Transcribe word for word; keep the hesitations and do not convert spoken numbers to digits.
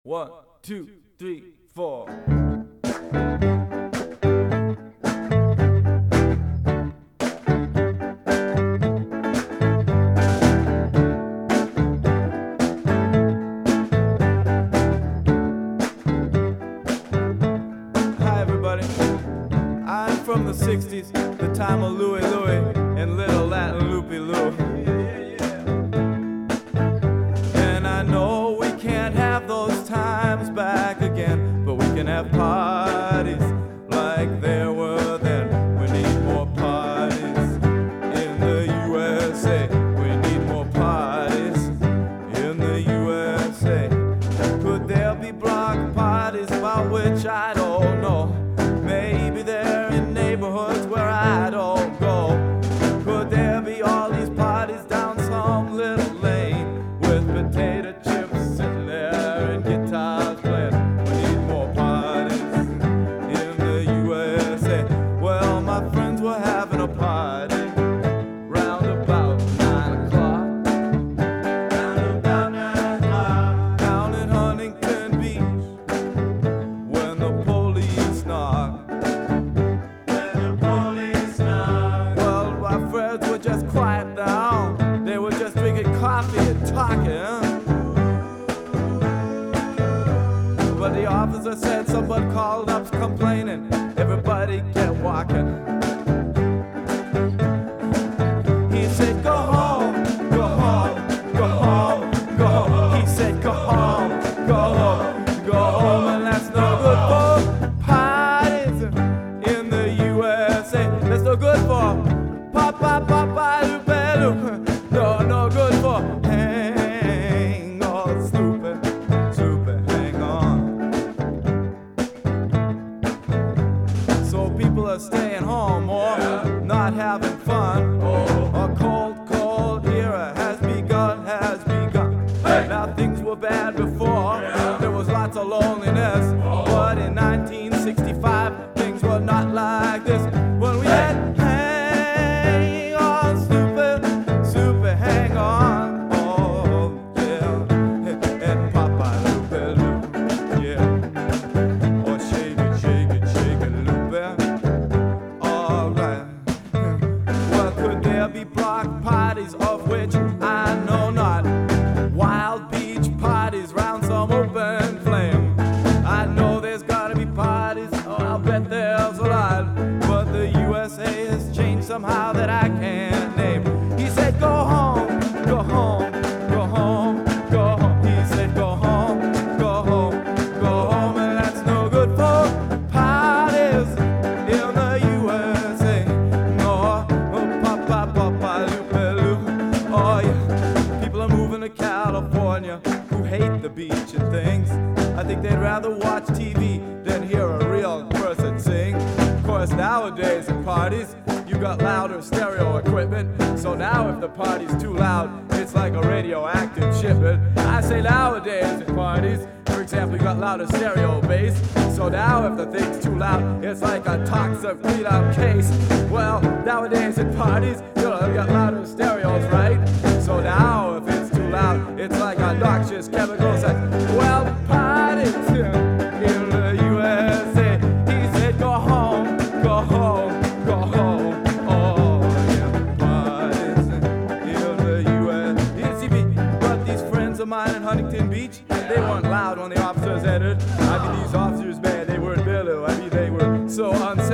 One, two, three, four. Hi everybody, I'm from the sixties, the time of Louie Louie and Little Latin Loopy Lou. And I know we can't have those times back again, but we can have parties like there were then. We need more parties in the U S A. We need more parties in the U S A. Could there be block parties about which I don't know? Maybe they're in neighborhoods where I don't go. Could there be all these parties down some little lane with potato chips sitting there and guitars playing? We need more parties in the U S A. Well, my friends were having a party round about nine o'clock. Round about nine o'clock. Down in Huntington Beach when the police knocked. Well, my friends were just quiet down. They were just drinking coffee and talking. But the officer said someone called up complaining. Everybody get walking. He said, go home, go home, go home, go home. He said, go home, go home, go home. And that's no good for parties in the U S A. That's no good for pop, pop, pop, pop, pop. No, no good for hang on, stupid, stupid, hang on. So people are staying home or not having fun. A cold, cold era has begun, has begun. Now things were bad before. There was lots of loneliness. But in nineteen sixty-five, things were not like this. When we had hang on, stupid, stupid, hang on. Oh, yeah. And Papa Loopy Lou, yeah. Or shake it, shake it, shake it, Loopy. Alright. Well, could there be block parties of which I know not? Wild beach parties round some open flame. I know there's gotta be parties, oh, I'll bet there's a lot. But the U S A has changed somehow that I can't name. He said, go home, go home, go home, go home. He said, go home, go home, go home. And that's no good for parties in the U S A. No, oh, papa, papa, Loopy Lou. Oh, yeah. People are moving to California who hate the beach and things. I think they'd rather watch T V than hear a real person sing. Of course, nowadays at parties, you got louder stereo equipment. So now if the party's too loud, it's like a radioactive shipment. I say nowadays at parties, for example, you got louder stereo bass. So now if the thing's too loud, it's like a toxic beat-up case. Well, nowadays at parties, you know, you got louder stereos, right? So now if it's too loud, it's like a noxious chemical sex. Well, parties in the U S A. He said, go home, go home, go home. Oh, yeah, parties in the U S A. You see me, but these friends of mine in Huntington Beach, they weren't loud when the officers entered. I mean, these officers, man, they weren't mellow. I mean, they were so unsafe.